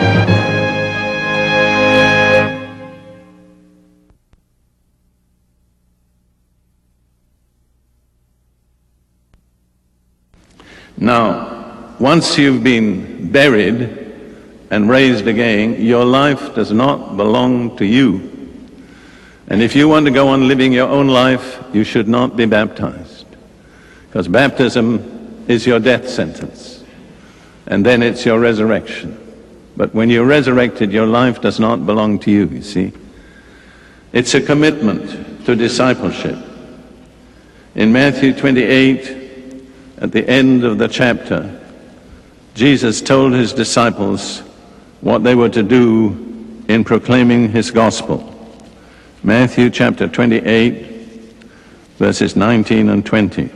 Now, once you've been buried and raised again, your life does not belong to you. And if you want to go on living your own life, you should not be baptized, because baptism is your death sentence, and then it's your resurrection. But when you're resurrected, your life does not belong to you, you see. It's a commitment to discipleship. In Matthew 28, at the end of the chapter, Jesus told his disciples what they were to do in proclaiming his gospel. Matthew chapter 28, verses 19 and 20.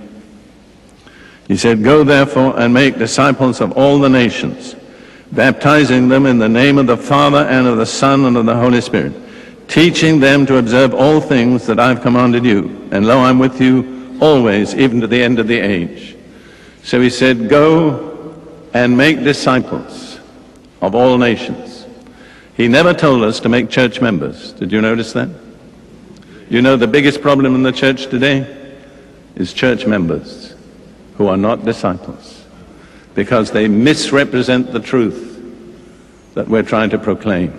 He said, "Go therefore and make disciples of all the nations, baptizing them in the name of the Father and of the Son and of the Holy Spirit, teaching them to observe all things that I've commanded you. And lo, I'm with you always, even to the end of the age." So he said, go and make disciples of all nations. He never told us to make church members. Did you notice that? You know, the biggest problem in the church today is church members who are not disciples, because they misrepresent the truth that we're trying to proclaim.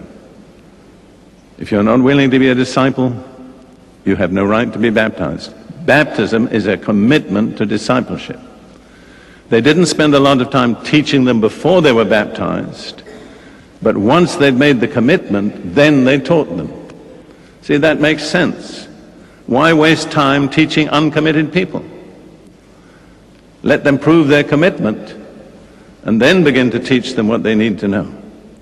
If you're not willing to be a disciple, you have no right to be baptized. Baptism is a commitment to discipleship. They didn't spend a lot of time teaching them before they were baptized, but once they'd made the commitment, then they taught them. See, that makes sense. Why waste time teaching uncommitted people? Let them prove their commitment, and then begin to teach them what they need to know.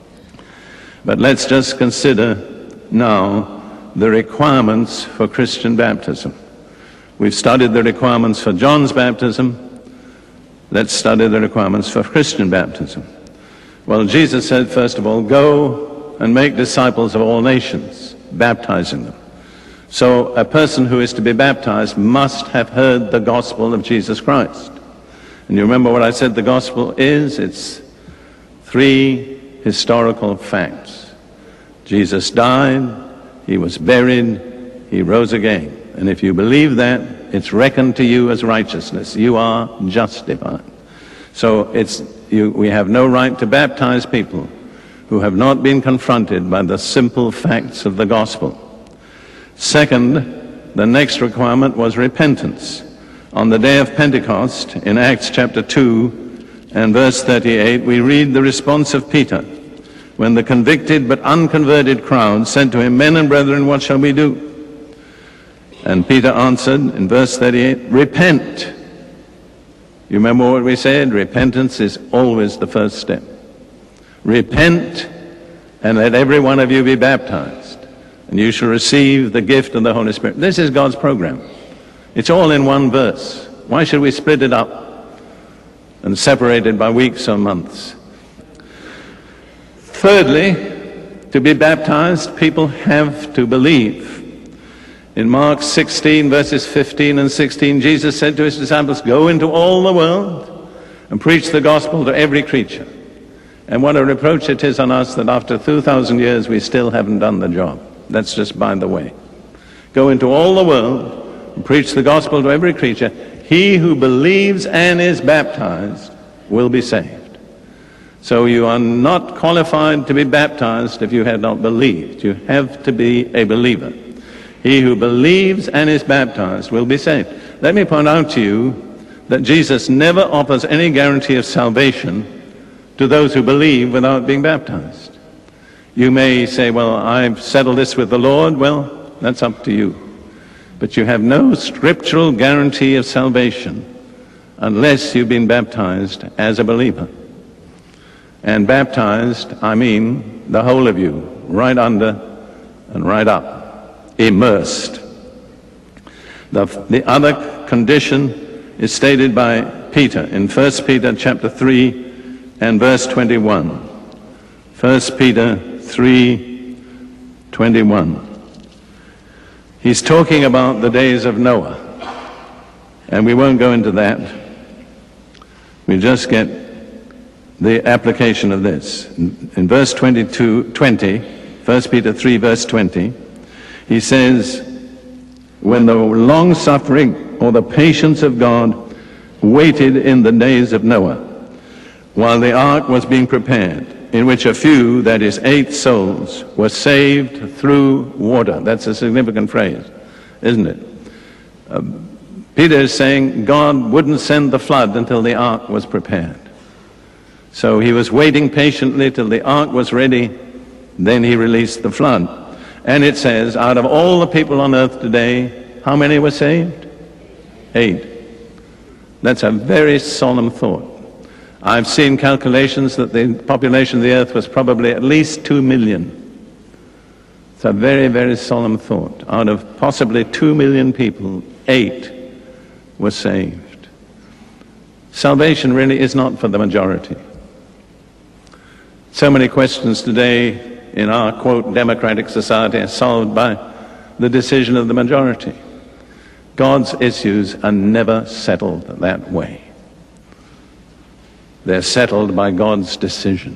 But let's just consider now the requirements for Christian baptism. We've studied the requirements for John's baptism. Let's study the requirements for Christian baptism. Well, Jesus said, first of all, go and make disciples of all nations, baptizing them. So a person who is to be baptized must have heard the gospel of Jesus Christ. And you remember what I said the gospel is? It's 3 historical facts. Jesus died, he was buried, he rose again. And if you believe that, it's reckoned to you as righteousness. You are justified. So we have no right to baptize people who have not been confronted by the simple facts of the gospel. Second, the next requirement was repentance. On the day of Pentecost, in Acts chapter 2 and verse 38, we read the response of Peter, when the convicted but unconverted crowd said to him, "Men and brethren, what shall we do?" And Peter answered in verse 38, "Repent." You remember what we said? Repentance is always the first step. Repent, and let every one of you be baptized, and you shall receive the gift of the Holy Spirit. This is God's program. It's all in one verse. Why should we split it up and separate it by weeks or months? Thirdly, to be baptized, people have to believe. In Mark 16, verses 15 and 16, Jesus said to his disciples, "Go into all the world and preach the gospel to every creature." And what a reproach it is on us that after 2,000 years we still haven't done the job. That's just by the way. Go into all the world and preach the gospel to every creature. He who believes and is baptized will be saved. So you are not qualified to be baptized if you have not believed. You have to be a believer. He who believes and is baptized will be saved. Let me point out to you that Jesus never offers any guarantee of salvation to those who believe without being baptized. You may say, well, I've settled this with the Lord. Well, that's up to you. But you have no scriptural guarantee of salvation unless you've been baptized as a believer. And baptized, I mean the whole of you, right under and right up. Immersed. The other condition is stated by Peter in 1 Peter chapter 3 and verse 21. 1 Peter 3:21. He's talking about the days of Noah. And we won't go into that. We just get the application of this. In verse 20, 1 Peter 3, verse 20, he says, when the long-suffering or the patience of God waited in the days of Noah, while the ark was being prepared, in which a few, that is 8 souls, were saved through water. That's a significant phrase, isn't it? Peter is saying God wouldn't send the flood until the ark was prepared. So he was waiting patiently till the ark was ready, then he released the flood. And it says, out of all the people on earth today, how many were saved? 8. That's a very solemn thought. I've seen calculations that the population of the earth was probably at least 2 million. It's a very, very solemn thought. Out of possibly 2 million people, 8 were saved. Salvation really is not for the majority. So many questions today in our, quote, democratic society are solved by the decision of the majority. God's issues are never settled that way. They're settled by God's decision.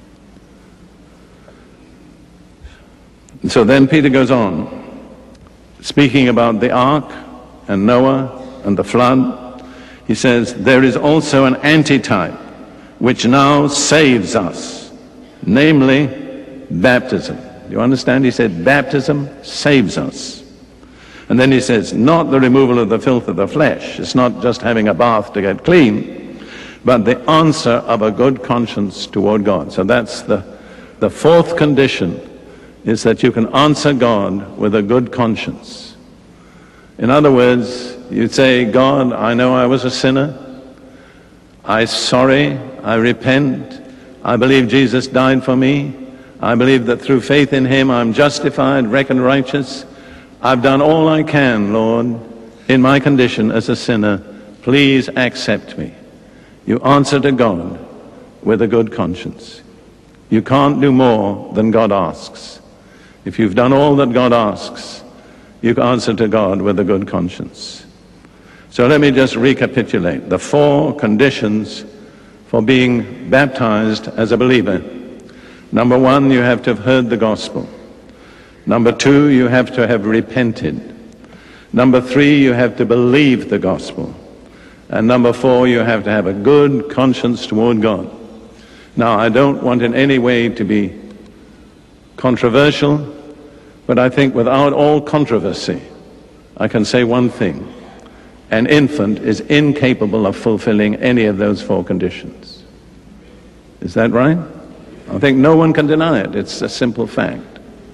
And so then Peter goes on, speaking about the ark and Noah and the flood. He says, there is also an antitype which now saves us, namely baptism. Do you understand? He said baptism saves us. And then he says, not the removal of the filth of the flesh. It's not just having a bath to get clean, but the answer of a good conscience toward God. So that's the fourth condition, is that you can answer God with a good conscience. In other words, you say, God, I know I was a sinner. I'm sorry. I repent. I believe Jesus died for me. I believe that through faith in him I'm justified, reckoned righteous. I've done all I can, Lord, in my condition as a sinner. Please accept me. You answer to God with a good conscience. You can't do more than God asks. If you've done all that God asks, you answer to God with a good conscience. So let me just recapitulate the 4 conditions for being baptized as a believer. Number 1, you have to have heard the gospel. Number 2, you have to have repented. Number 3, you have to believe the gospel. And number 4, you have to have a good conscience toward God. Now, I don't want in any way to be controversial, but I think without all controversy, I can say one thing. An infant is incapable of fulfilling any of those 4 conditions. Is that right? I think no one can deny it. It's a simple fact.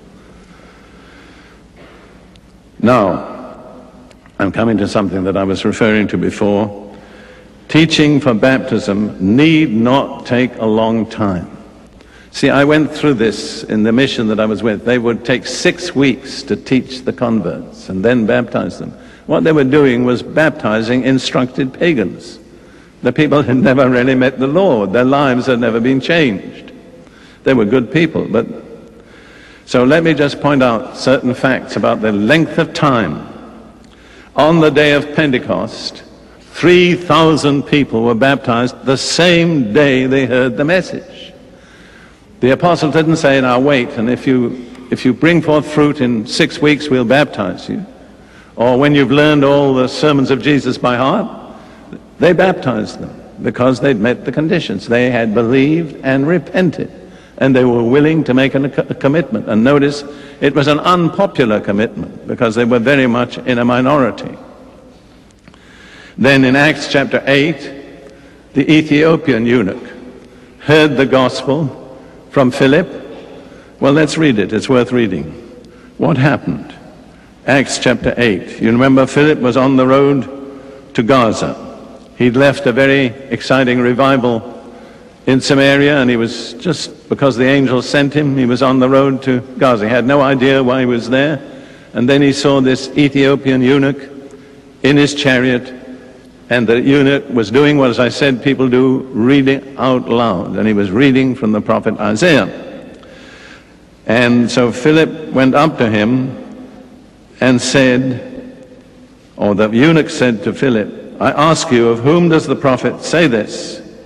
Now, I'm coming to something that I was referring to before. Teaching for baptism need not take a long time. See, I went through this in the mission that I was with. They would take 6 weeks to teach the converts and then baptize them. What they were doing was baptizing instructed pagans. The people had never really met the Lord. Their lives had never been changed. They were good people, but... So let me just point out certain facts about the length of time. On the day of Pentecost, 3,000 people were baptized the same day they heard the message. The apostle didn't say, now wait, and if you bring forth fruit in 6 weeks, we'll baptize you. Or when you've learned all the sermons of Jesus by heart. They baptized them because they'd met the conditions. They had believed and repented, and they were willing to make a commitment. And notice, it was an unpopular commitment because they were very much in a minority. Then in Acts chapter 8, the Ethiopian eunuch heard the gospel from Philip. Well, let's read it. It's worth reading. What happened? Acts chapter 8. You remember Philip was on the road to Gaza. He'd left a very exciting revival in Samaria, and he was, just because the angel sent him, he was on the road to Gaza. He had no idea why he was there. And then he saw this Ethiopian eunuch in his chariot, and the eunuch was doing what, as I said, people do, reading out loud. And he was reading from the prophet Isaiah. And so Philip went up to him and said, or the eunuch said to Philip, I ask you, of whom does the prophet say this?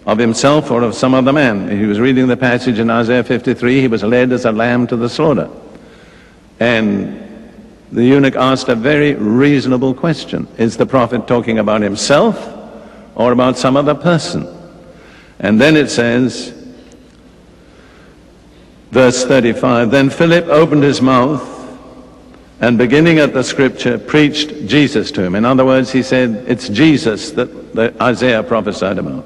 of himself or of some other man. He was reading the passage in Isaiah 53, he was led as a lamb to the slaughter. And the eunuch asked a very reasonable question. Is the prophet talking about himself or about some other person? And then it says, verse 35, then Philip opened his mouth and beginning at the scripture, preached Jesus to him. In other words, he said, it's Jesus that Isaiah prophesied about.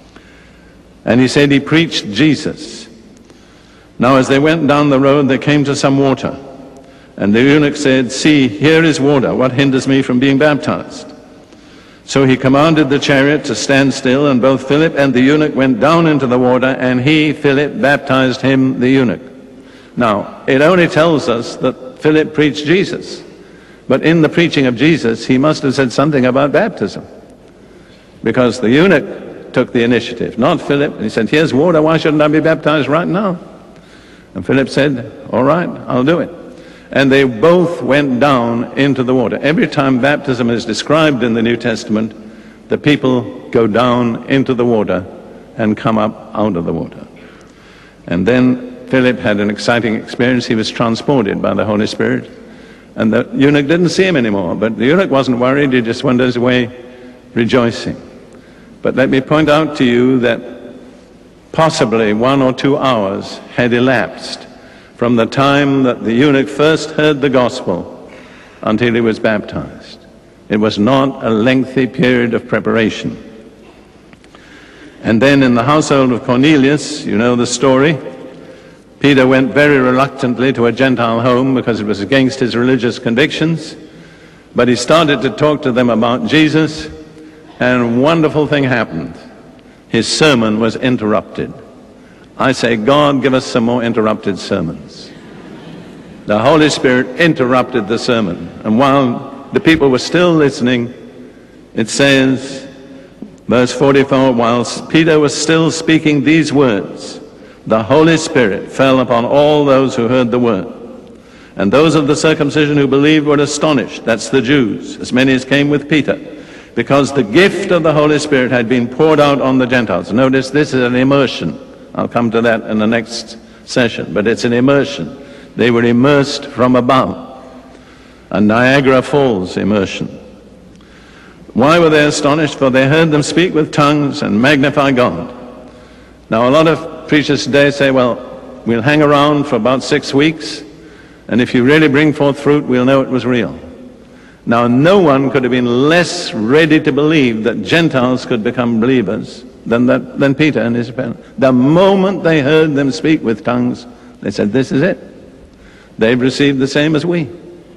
And he said he preached Jesus. Now as they went down the road, they came to some water. And the eunuch said, see, here is water. What hinders me from being baptized? So he commanded the chariot to stand still, and both Philip and the eunuch went down into the water, and he, Philip, baptized him, the eunuch. Now, it only tells us that Philip preached Jesus. But in the preaching of Jesus, he must have said something about baptism. Because the eunuch took the initiative, not Philip. And he said, here's water, why shouldn't I be baptized right now? And Philip said, all right, I'll do it. And they both went down into the water. Every time baptism is described in the New Testament, the people go down into the water and come up out of the water. And then Philip had an exciting experience. He was transported by the Holy Spirit. And the eunuch didn't see him anymore. But the eunuch wasn't worried. He just went his way rejoicing. But let me point out to you that possibly 1 or 2 hours had elapsed from the time that the eunuch first heard the gospel until he was baptized. It was not a lengthy period of preparation. And then in the household of Cornelius, you know the story, Peter went very reluctantly to a Gentile home because it was against his religious convictions, but he started to talk to them about Jesus, and a wonderful thing happened. His sermon was interrupted. I say, God, give us some more interrupted sermons. The Holy Spirit interrupted the sermon. And while the people were still listening, it says, verse 44, whilst Peter was still speaking these words, the Holy Spirit fell upon all those who heard the word. And those of the circumcision who believed were astonished. That's the Jews, as many as came with Peter, because the gift of the Holy Spirit had been poured out on the Gentiles. Notice this is an immersion. I'll come to that in the next session, but it's an immersion. They were immersed from above, a Niagara Falls immersion. Why were they astonished? For they heard them speak with tongues and magnify God. Now, a lot of preachers today say, well, we'll hang around for about 6 weeks, and if you really bring forth fruit, we'll know it was real. Now, no one could have been less ready to believe that Gentiles could become believers than Peter and his parents. The moment they heard them speak with tongues, they said, this is it. They've received the same as we.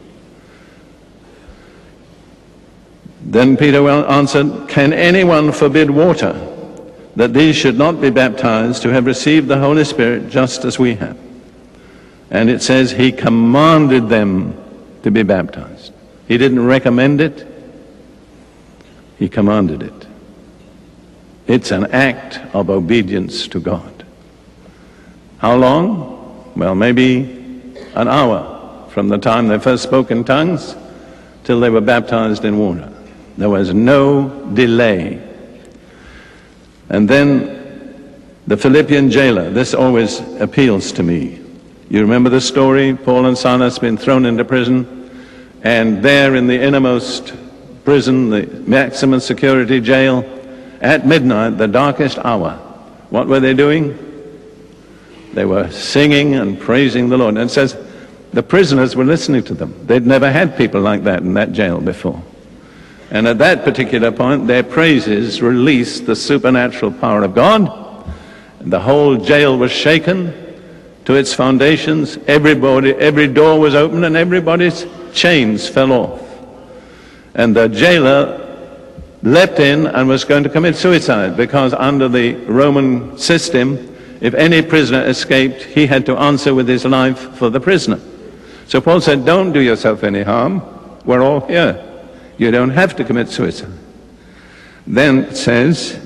Then Peter answered, can anyone forbid water, that these should not be baptized who have received the Holy Spirit just as we have? And it says he commanded them to be baptized. He didn't recommend it, he commanded it. It's an act of obedience to God. How long? Well, maybe an hour from the time they first spoke in tongues till they were baptized in water. There was no delay. And then the Philippian jailer, this always appeals to me. You remember the story? Paul and Silas been thrown into prison, and there in the innermost prison, the maximum security jail, at midnight, the darkest hour, what were they doing? They were singing and praising the Lord. And it says the prisoners were listening to them. They'd never had people like that in that jail before. And at that particular point, their praises released the supernatural power of God. The whole jail was shaken to its foundations. Every door was opened, and everybody's chains fell off. And the jailer leapt in and was going to commit suicide, because under the Roman system, if any prisoner escaped, he had to answer with his life for the prisoner. So Paul said, don't do yourself any harm. We're all here. You don't have to commit suicide. Then it says,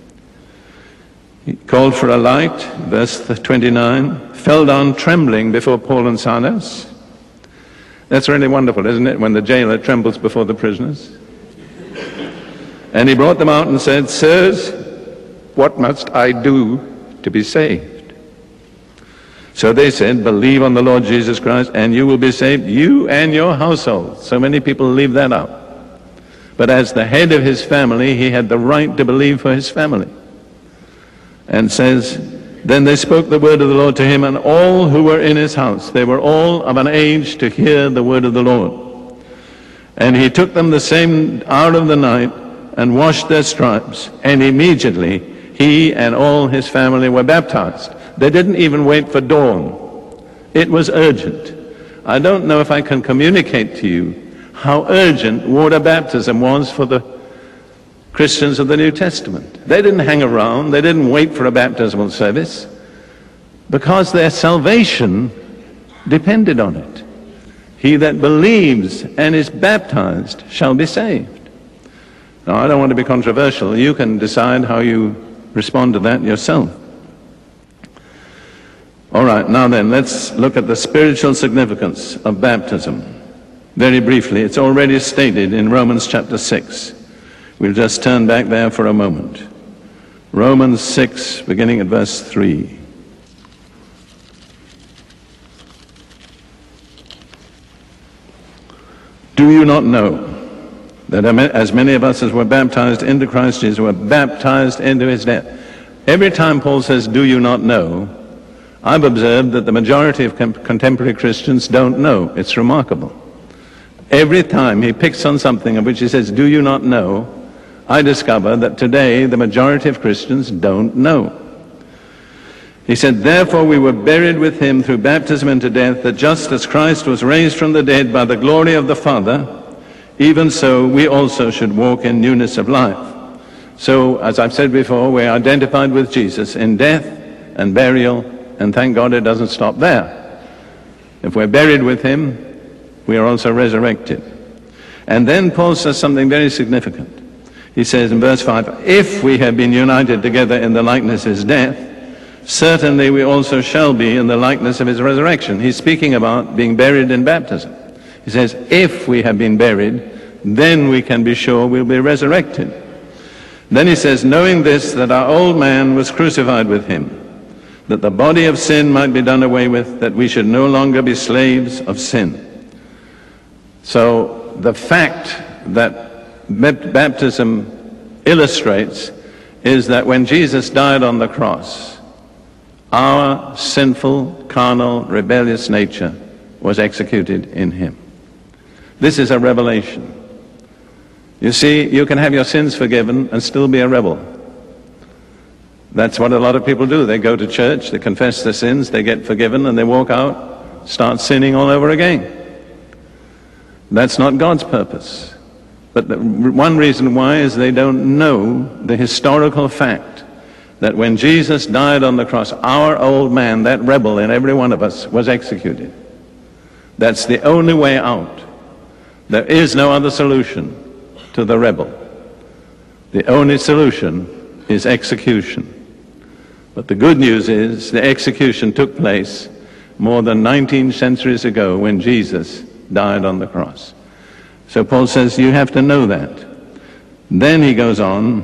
he called for a light, verse 29, fell down trembling before Paul and Silas. That's really wonderful, isn't it, when the jailer trembles before the prisoners? And he brought them out and said, sirs, what must I do to be saved? So they said, believe on the Lord Jesus Christ and you will be saved, you and your household. So many people leave that out. But as the head of his family, he had the right to believe for his family. And says, then they spoke the word of the Lord to him and all who were in his house. They were all of an age to hear the word of the Lord. And he took them the same hour of the night and washed their stripes. And immediately he and all his family were baptized. They didn't even wait for dawn. It was urgent. I don't know if I can communicate to you how urgent water baptism was for the Christians of the New Testament. They didn't hang around. They didn't wait for a baptismal service because their salvation depended on it. He that believes and is baptized shall be saved. Now, I don't want to be controversial. You can decide how you respond to that yourself. All right, now then, let's look at the spiritual significance of baptism. Very briefly, it's already stated in Romans chapter 6. We'll just turn back there for a moment. Romans 6, beginning at verse 3. Do you not know that as many of us as were baptized into Christ Jesus were baptized into his death? Every time Paul says, do you not know, I've observed that the majority of contemporary Christians don't know. It's remarkable. Every time he picks on something of which he says, do you not know, I discover that today the majority of Christians don't know. He said, therefore we were buried with him through baptism into death, that just as Christ was raised from the dead by the glory of the Father, even so we also should walk in newness of life. So, as I've said before, we're identified with Jesus in death and burial, and thank God it doesn't stop there. If we're buried with him, we are also resurrected. And then Paul says something very significant. He says in verse 5, if we have been united together in the likeness of his death, certainly we also shall be in the likeness of his resurrection. He's speaking about being buried in baptism. He says, if we have been buried, then we can be sure we'll be resurrected. Then he says, knowing this, that our old man was crucified with him, that the body of sin might be done away with, that we should no longer be slaves of sin. So the fact that baptism illustrates is that when Jesus died on the cross, our sinful, carnal, rebellious nature was executed in him. This is a revelation. You see, you can have your sins forgiven and still be a rebel. That's what a lot of people do. They go to church, they confess their sins, they get forgiven, and they walk out, start sinning all over again. That's not God's purpose. But the one reason why is they don't know the historical fact that when Jesus died on the cross, our old man, that rebel in every one of us, was executed. That's the only way out. There is no other solution to the rebel. The only solution is execution. But the good news is the execution took place more than 19 centuries ago when Jesus died on the cross. So Paul says you have to know that. Then he goes on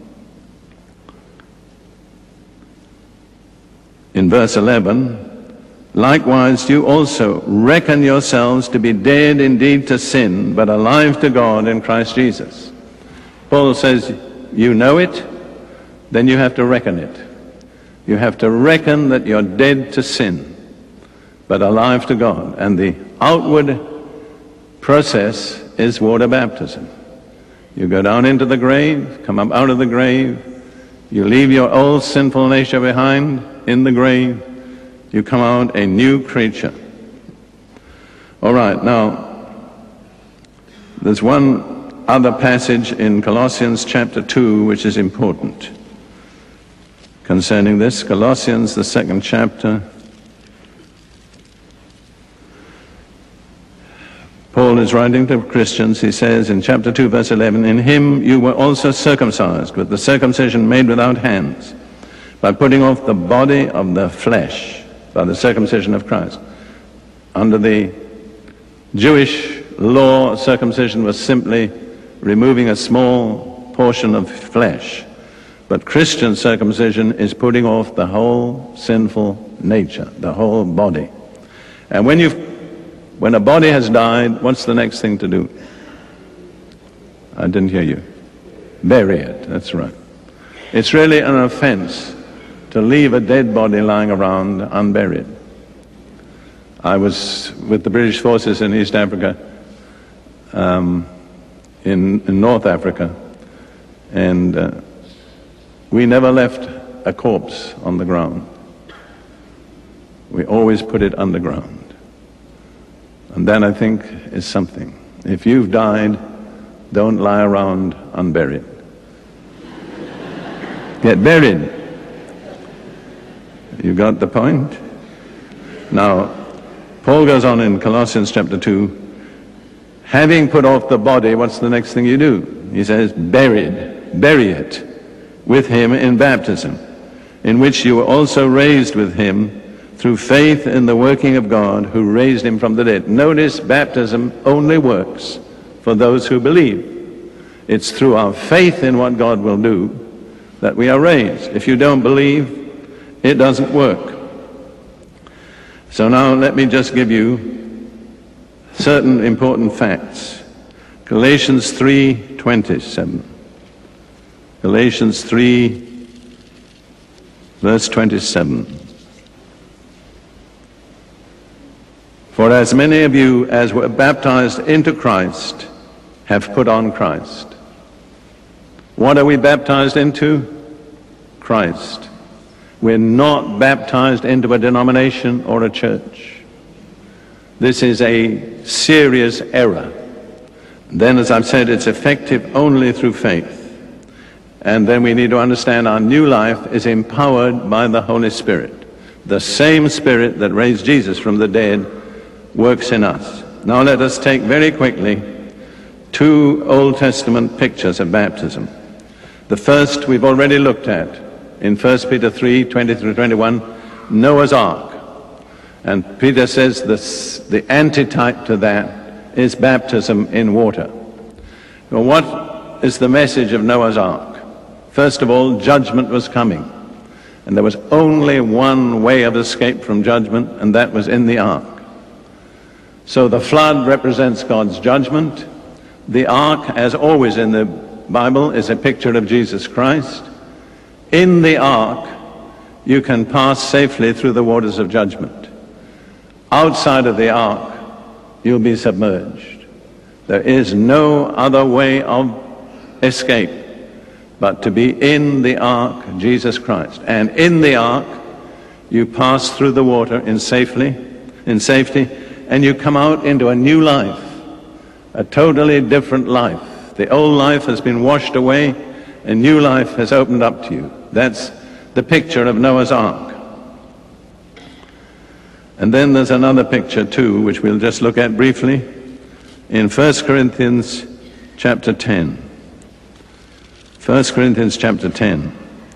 in verse 11, likewise you also reckon yourselves to be dead indeed to sin, but alive to God in Christ Jesus. Paul says you know it, then you have to reckon it. You have to reckon that you're dead to sin, but alive to God. And the outward process is water baptism. You go down into the grave, come up out of the grave, you leave your old sinful nature behind in the grave, you come out a new creature. All right, now, there's one other passage in Colossians chapter 2 which is important concerning this. Colossians, the 2nd chapter. Paul is writing to Christians. He says in chapter 2, verse 11, in him you were also circumcised with the circumcision made without hands, by putting off the body of the flesh, by the circumcision of Christ. Under the Jewish law, circumcision was simply removing a small portion of flesh. But Christian circumcision is putting off the whole sinful nature, the whole body. And when a body has died, what's the next thing to do? I didn't hear you. Bury it, that's right. It's really an offense to leave a dead body lying around unburied. I was with the British forces in East Africa, in North Africa, and we never left a corpse on the ground. We always put it underground. And that, I think, is something. If you've died, don't lie around unburied. Get buried. You got the point? Now, Paul goes on in Colossians chapter 2, having put off the body, what's the next thing you do? He says, bury it with him in baptism, in which you were also raised with him through faith in the working of God who raised him from the dead. Notice, baptism only works for those who believe. It's through our faith in what God will do that we are raised. If you don't believe, it doesn't work. So now let me just give you certain important facts. Galatians 3:27. Galatians 3, verse 27. For as many of you as were baptized into Christ have put on Christ. What are we baptized into? Christ. We're not baptized into a denomination or a church. This is a serious error. Then, as I've said, it's effective only through faith. And then we need to understand our new life is empowered by the Holy Spirit. The same Spirit that raised Jesus from the dead works in us. Now let us take very quickly two Old Testament pictures of baptism. The first we've already looked at in 1 Peter 3, 20 through 21, Noah's Ark. And Peter says the antitype to that is baptism in water. Well, what is the message of Noah's Ark? First of all, judgment was coming. And there was only one way of escape from judgment, and that was in the ark. So the flood represents God's judgment. The ark, as always in the Bible, is a picture of Jesus Christ. In the ark, you can pass safely through the waters of judgment. Outside of the ark, you'll be submerged. There is no other way of escape but to be in the ark, Jesus Christ. And in the ark, you pass through the water in safety, and you come out into a new life, a totally different life. The old life has been washed away, and new life has opened up to you. That's the picture of Noah's Ark. And then there's another picture too, which we'll just look at briefly, in 1 Corinthians chapter 10. 1 Corinthians chapter 10,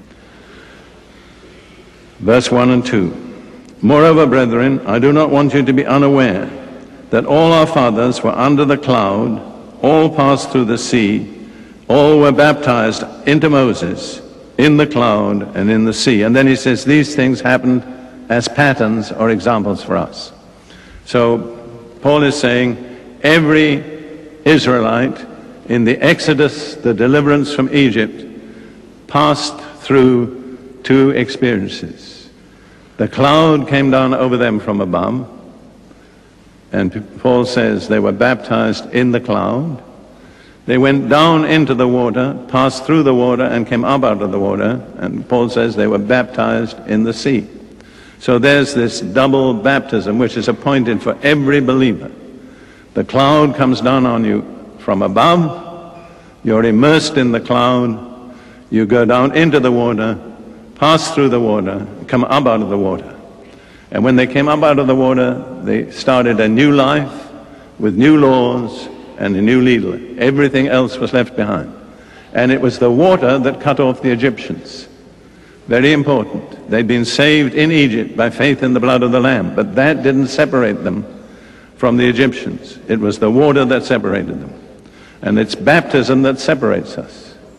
verse 1 and 2. Moreover, brethren, I do not want you to be unaware that all our fathers were under the cloud, all passed through the sea, all were baptized into Moses in the cloud and in the sea. And then he says these things happened as patterns or examples for us. So Paul is saying every Israelite in the Exodus, the deliverance from Egypt, passed through two experiences. The cloud came down over them from above, and Paul says they were baptized in the cloud. They went down into the water, passed through the water, and came up out of the water, and Paul says they were baptized in the sea. So there's this double baptism which is appointed for every believer. The cloud comes down on you from above, you're immersed in the cloud, you go down into the water, pass through the water, come up out of the water. And when they came up out of the water, they started a new life with new laws and a new leader. Everything else was left behind. And it was the water that cut off the Egyptians. Very important. They'd been saved in Egypt by faith in the blood of the Lamb, but that didn't separate them from the Egyptians. It was the water that separated them. And it's baptism that separates us.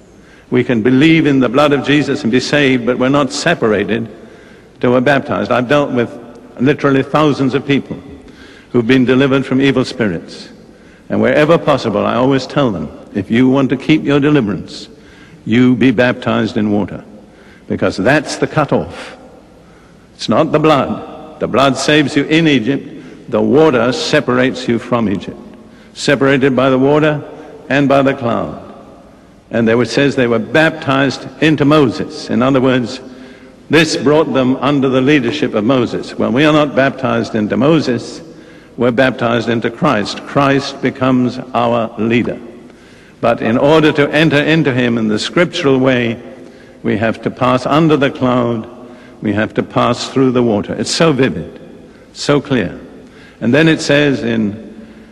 We can believe in the blood of Jesus and be saved, but we're not separated till we're baptized. I've dealt with literally thousands of people who've been delivered from evil spirits. And wherever possible, I always tell them, if you want to keep your deliverance, you be baptized in water. Because that's the cutoff. It's not the blood. The blood saves you in Egypt. The water separates you from Egypt. Separated by the water and by the cloud. And it says they were baptized into Moses. In other words, this brought them under the leadership of Moses. Well, we are not baptized into Moses. We're baptized into Christ. Christ becomes our leader. But in order to enter into him in the scriptural way, we have to pass under the cloud. We have to pass through the water. It's so vivid, so clear. And then it says in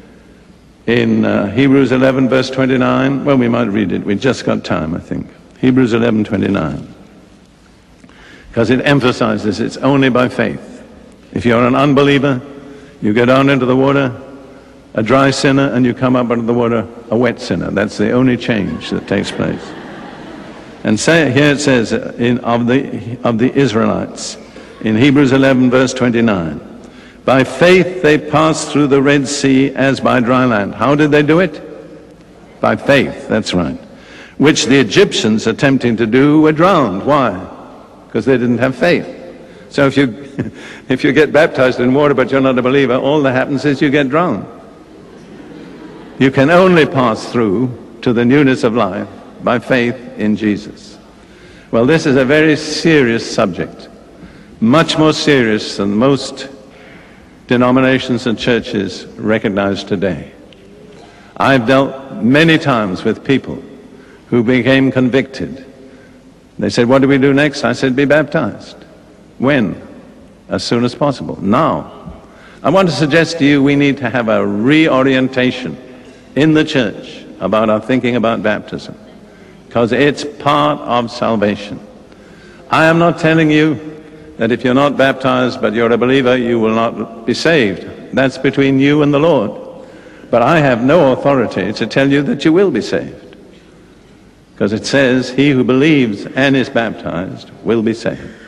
Hebrews 11, verse 29, well, we might read it. We've just got time, I think. Hebrews 11, 29. Because it emphasizes it's only by faith. If you're an unbeliever, you go down into the water, a dry sinner, and you come up out of the water, a wet sinner. That's the only change that takes place. And here it says of the Israelites in Hebrews 11, verse 29. By faith they passed through the Red Sea as by dry land. How did they do it? By faith, that's right. Which the Egyptians attempting to do were drowned. Why? Because they didn't have faith. So if you get baptized in water but you're not a believer, all that happens is you get drowned. You can only pass through to the newness of life by faith in Jesus. Well, this is a very serious subject. Much more serious than most denominations and churches recognize today. I've dealt many times with people who became convicted. They said, what do we do next? I said, be baptized. When? As soon as possible. Now. I want to suggest to you we need to have a reorientation in the church about our thinking about baptism, because it's part of salvation. I am not telling you that if you're not baptized but you're a believer, you will not be saved. That's between you and the Lord. But I have no authority to tell you that you will be saved. Because it says, he who believes and is baptized will be saved.